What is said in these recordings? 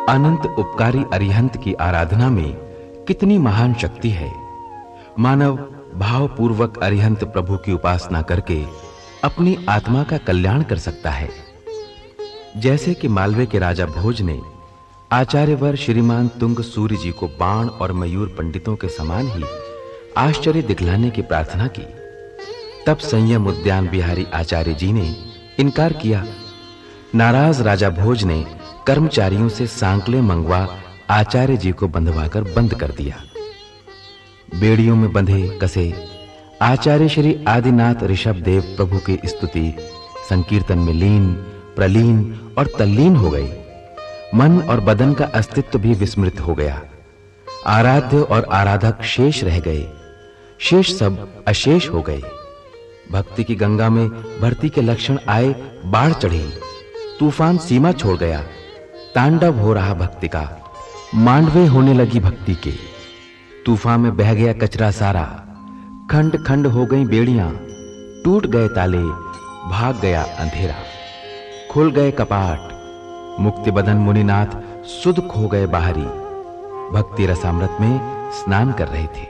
अनंत उपकारी अरिहंत की आराधना में कितनी महान शक्ति है। मानव भावपूर्वक अरिहंत प्रभु की उपासना करके अपनी आत्मा का कल्याण कर सकता है। जैसे कि मालवे के राजा भोज ने आचार्यवर श्रीमान तुंग सूर्य जी को बाण और मयूर पंडितों के समान ही आश्चर्य दिखलाने की प्रार्थना की, तब संयम उद्यान बिहारी आचार्य जी ने इनकार किया। नाराज राजा भोज ने कर्मचारियों से सांकले मंगवा आचार्य जी को बंधवाकर बंद कर दिया। बेड़ियों में बंधे कसे आचार्य श्री आदिनाथ ऋषभ देव प्रभु की स्तुति संकीर्तन में लीन, प्रलीन और तल्लीन हो गए। मन और बदन का अस्तित्व भी विस्मृत हो गया। आराध्य और आराधक शेष रह गए, शेष सब अशेष हो गए। भक्ति की गंगा में भर्ती के लक्षण आए, बाढ़ चढ़ी, तूफान सीमा छोड़ गया। तांडव हो रहा भक्ति का, मांडवे होने लगी भक्ति के। तूफान में बह गया कचरा सारा, खंड खंड हो गई बेड़ियां, टूट गए ताले, भाग गया अंधेरा। खुल गए कपाट, मुक्ति बदन मुनिनाथ सुध खो गए बाहरी। भक्ति रसामृत में स्नान कर रहे थे।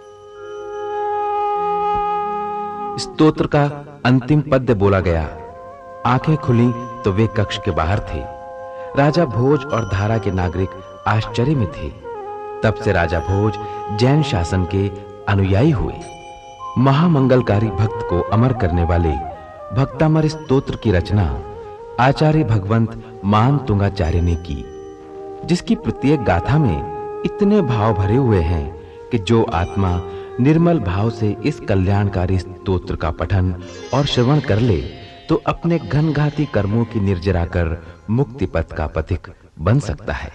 स्तोत्र का अंतिम पद्य बोला गया। आंखें खुली तो वे कक्ष के बाहर थे। राजा भोज और धारा के नागरिक आश्चर्य में थे। तब से राजा भोज जैन शासन के अनुयायी हुए। महामंगलकारी भक्त को अमर करने वाले भक्तामर स्तोत्र की रचना आचार्य भगवंत मान तुंगाचार्य ने की, जिसकी प्रत्येक गाथा में इतने भाव भरे हुए हैं कि जो आत्मा निर्मल भाव से इस कल्याणकारी स्तोत्र का पठन और श्रवण कर ले तो अपने घनघाती कर्मों की निर्जरा कर मुक्ति पथ का पथिक बन सकता है।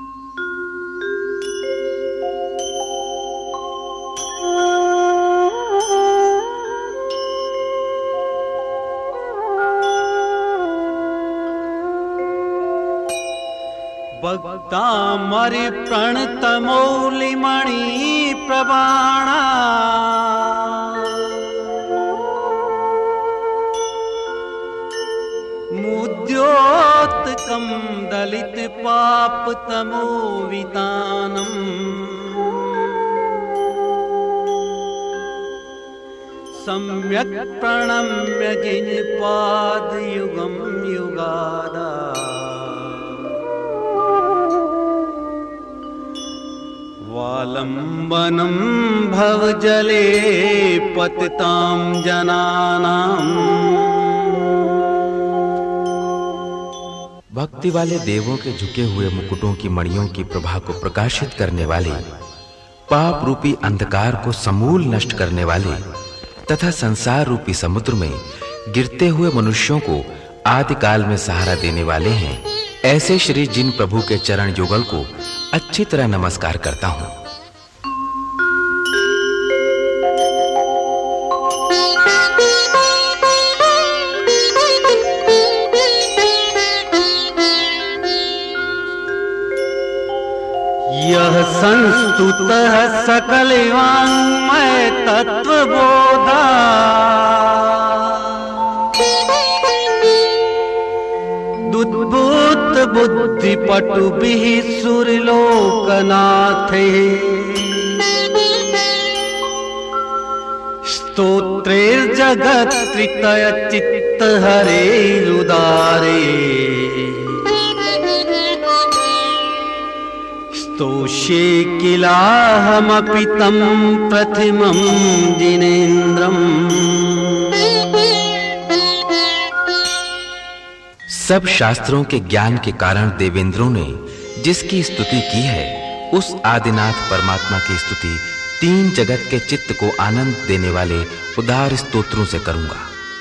भक्तामरि प्रणतमौलिमणि प्रबाणा मुद्योत्कं दलित पाप तमोवितानम् सम्यक् प्रणम्य जिनपाद युगं युगादा वालंबनं भवजले पतितां जनानां। भक्ति वाले देवों के झुके हुए मुकुटों की मणियों की प्रभा को प्रकाशित करने वाले, पाप रूपी अंधकार को समूल नष्ट करने वाले तथा संसार रूपी समुद्र में गिरते हुए मनुष्यों को आदि काल में सहारा देने वाले हैं, ऐसे श्री जिन प्रभु के चरण युगल को अच्छी तरह नमस्कार करता हूं। यह संस्तुतः सकल वाङ्मय तत्वबोधा दुद्भूत बुद्धि पटुभिः सुरलोकनाथे स्तोत्रैर्जगत्त्रितय चित्तहरेरुदारे स्तोष्ये किलाहमपि तं प्रथमं जिनेन्द्रम्। सब शास्त्रों के ज्ञान के कारण देवेंद्रों ने जिसकी स्तुति की है, उस आदिनाथ परमात्मा की स्तुति तीन जगत के चित्त को आनंद देने वाले उदार स्तोत्रों से करूंगा।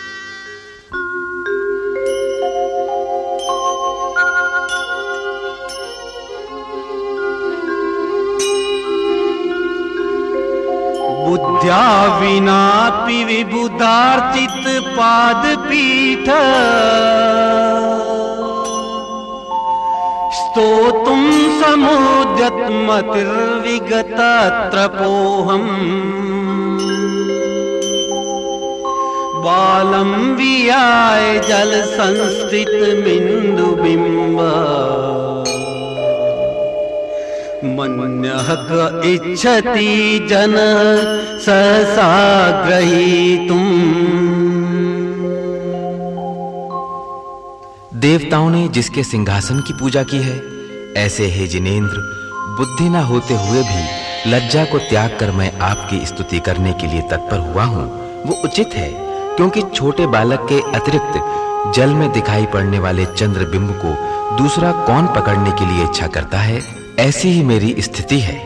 बुद्ध्या विनापि विबुधार्चित पादपीठ स्तोतुं समुद्यत्मतिर्विगतत्रपोऽहम् बालं वियाय जल संस्थित बिंदुबिंब मन्यः क इच्छति जनः सहसा ग्रहीतुम्। देवताओं ने जिसके सिंहासन की पूजा की है, ऐसे हे जिनेंद्र, बुद्धि न होते हुए भी लज्जा को त्याग कर मैं आपकी स्तुति करने के लिए तत्पर हुआ हूँ। वो उचित है, क्योंकि छोटे बालक के अतिरिक्त जल में दिखाई पड़ने वाले चंद्र बिंब को दूसरा कौन पकड़ने के लिए इच्छा करता है। ऐसी ही मेरी स्थिति है।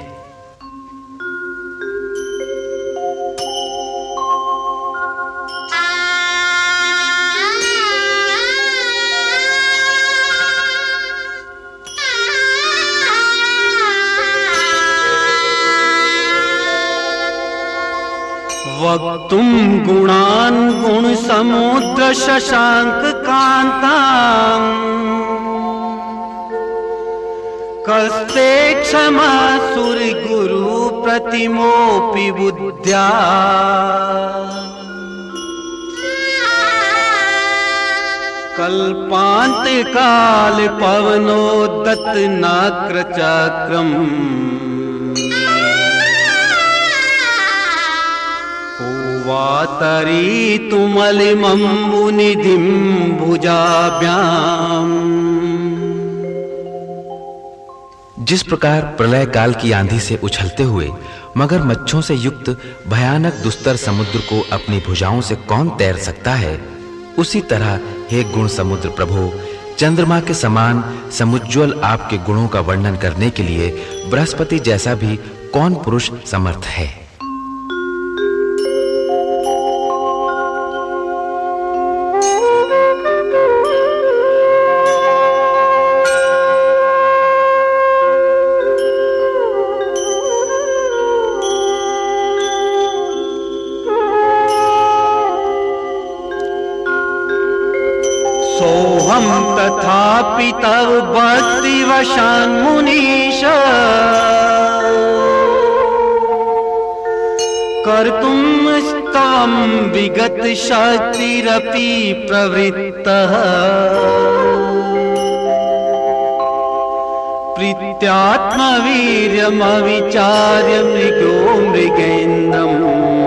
वक्तुम गुणान गुण समुद्र शशांक कांतां कस्ते क्षमा सुर गुरु प्रतिमोपि बुद्ध्या। कल्पांत काल पवनोदत नाक्र चक्रम वातरी तुमलिमं मुनिधिं भुजाभ्याम। जिस प्रकार प्रलय काल की आंधी से उछलते हुए मगरमच्छों से युक्त भयानक दुस्तर समुद्र को अपनी भुजाओं से कौन तैर सकता है, उसी तरह हे गुण समुद्र प्रभो, चंद्रमा के समान समुज्ज्वल आपके गुणों का वर्णन करने के लिए बृहस्पति जैसा भी कौन पुरुष समर्थ है। सोहम तथापि तव भक्तिवशान् मुनीश कर्तुं स्तवं विगत शक्तिरपि प्रवृत्तः। प्रीत्यात्मवीर्यमविचार्य मृगो मृगेन्द्रम्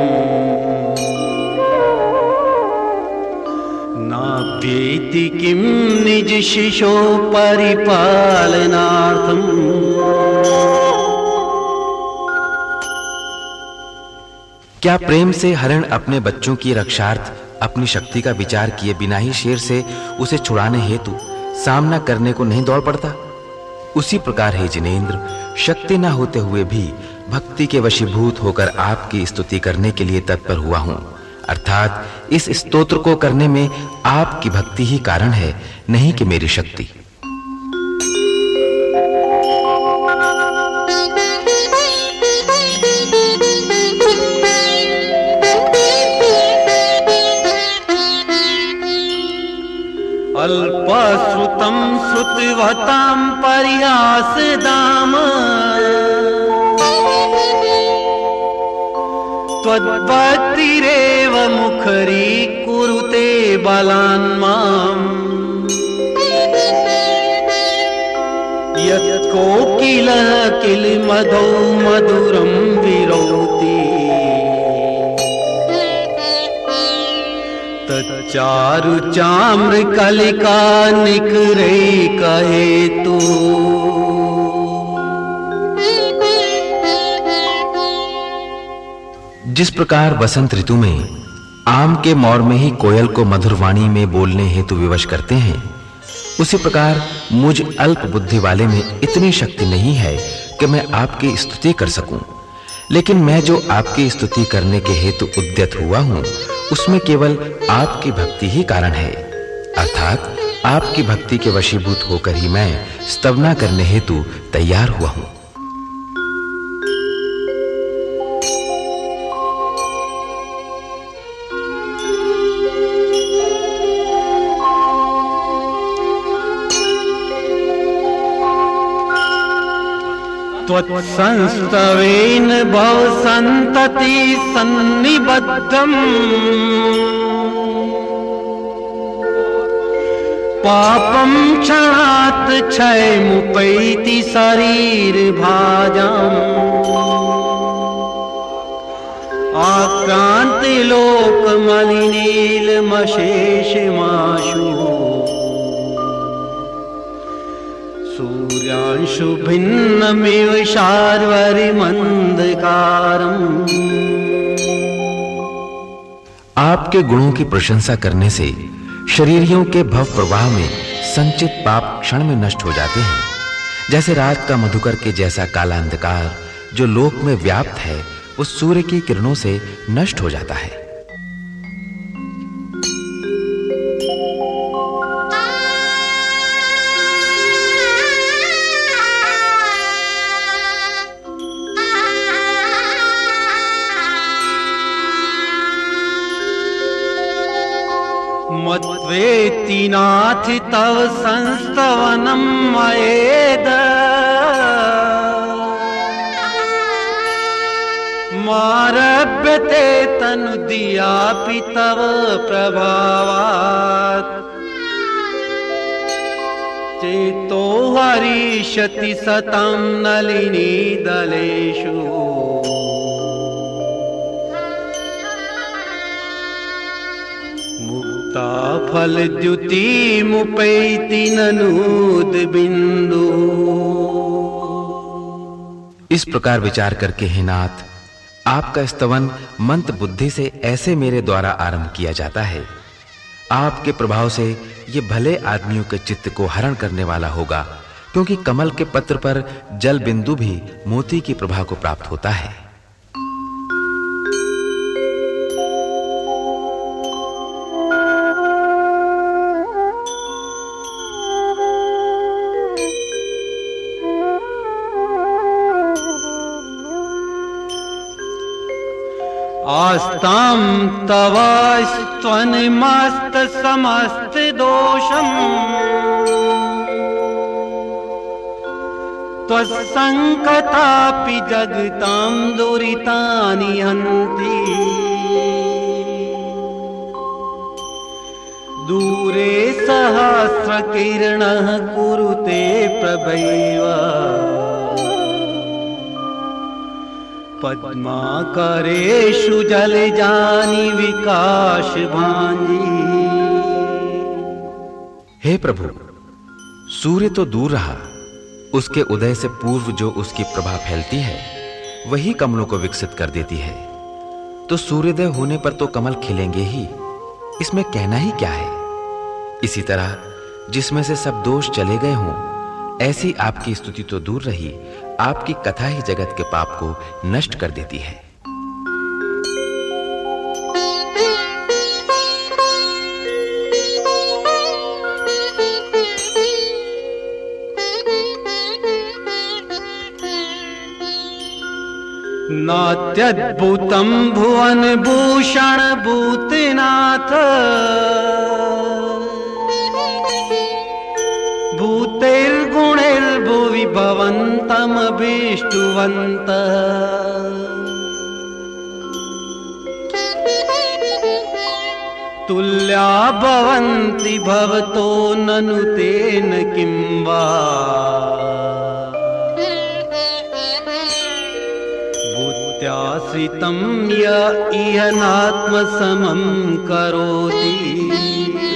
नाभ्येति किं निज शिशो परिपालनार्थम्। क्या प्रेम से हरण अपने बच्चों की रक्षार्थ अपनी शक्ति का विचार किए बिना ही शेर से उसे छुड़ाने हेतु सामना करने को नहीं दौड़ पड़ता? उसी प्रकार हे जिनेंद्र, शक्ति न होते हुए भी भक्ति के वशीभूत होकर आपकी स्तुति करने के लिए तत्पर हुआ हूँ। अर्थात इस स्तोत्र को करने में आपकी भक्ति ही कारण है, नहीं कि मेरी शक्ति। अल्पश्रुतं श्रुतवतां परिहासदाम त्वद्भक्तिरेव मुखरी कुरुते बलान् माम्। यत् कोकिलः किल मधौ मधुरं विरोति तच्चारु चाम्र कलिका निकरे कहेतु। जिस प्रकार वसंत ऋतु में आम के मौर में ही कोयल को मधुर वाणी में बोलने हेतु विवश करते हैं, उसी प्रकार मुझ अल्प बुद्धि वाले में इतनी शक्ति नहीं है कि मैं आपकी स्तुति कर सकूं। लेकिन मैं जो आपकी स्तुति करने के हेतु उद्यत हुआ हूं, उसमें केवल आपकी भक्ति ही कारण है। अर्थात आपकी भक्ति के वशीभूत होकर ही मैं स्तवना करने हेतु तैयार हुआ हूं। त्वत्संस्तवेन भव संतति सन्निबद्धम् पापम क्षणात् क्षयमुपैति शरीर भाजम् आक्रांति लोक मलिनीलमशेषमाशु सूर्यांशु भिन्नमिव शार्वरिमंधकारम्। आपके गुणों की प्रशंसा करने से शरीरियों के भव प्रवाह में संचित पाप क्षण में नष्ट हो जाते हैं। जैसे रात का मधुकर के जैसा काला अंधकार जो लोक में व्याप्त है वो सूर्य की किरणों से नष्ट हो जाता है। मद्वेति नाथ तव संस्तवनम मयेद मारभ्यते तनुदियापि तव प्रभावात् चेतो हरिष्यति सतं नलिनी दलेषु मुक्ता फल द्युति मुपैति ननूद बिंदु। इस प्रकार विचार करके हे नाथ, आपका स्तवन मंत्र बुद्धि से ऐसे मेरे द्वारा आरंभ किया जाता है। आपके प्रभाव से ये भले आदमियों के चित्त को हरण करने वाला होगा, क्योंकि कमल के पत्र पर जल बिंदु भी मोती की प्रभा को प्राप्त होता है। आस्तां तवास्त्वन्मस्त समस्त दोषम् त्वत्संकतापि जगतां दुरितानि हन्ति। दूरे सहस्रकिरणः कुरुते प्रभैव पद्माकरेषु जलजानि विकाश भांजी। हे प्रभु, सूर्य तो दूर रहा, उसके उदय से पूर्व जो उसकी प्रभा फैलती है वही कमलों को विकसित कर देती है। तो सूर्योदय होने पर तो कमल खिलेंगे ही, इसमें कहना ही क्या है। इसी तरह जिसमें से सब दोष चले गए हों, ऐसी आपकी स्तुति तो दूर रही, आपकी कथा ही जगत के पाप को नष्ट कर देती है। नात्यद्भुतं भुवन भूषण भूतनाथ भूतैर्गुणैर्भुवि भवन्तमभीष्टुवन्त। तुल्या भवन्ति भवतो ननु तेन किं वा। बुद्ध्याश्रितं य इह नात्मसमं करोति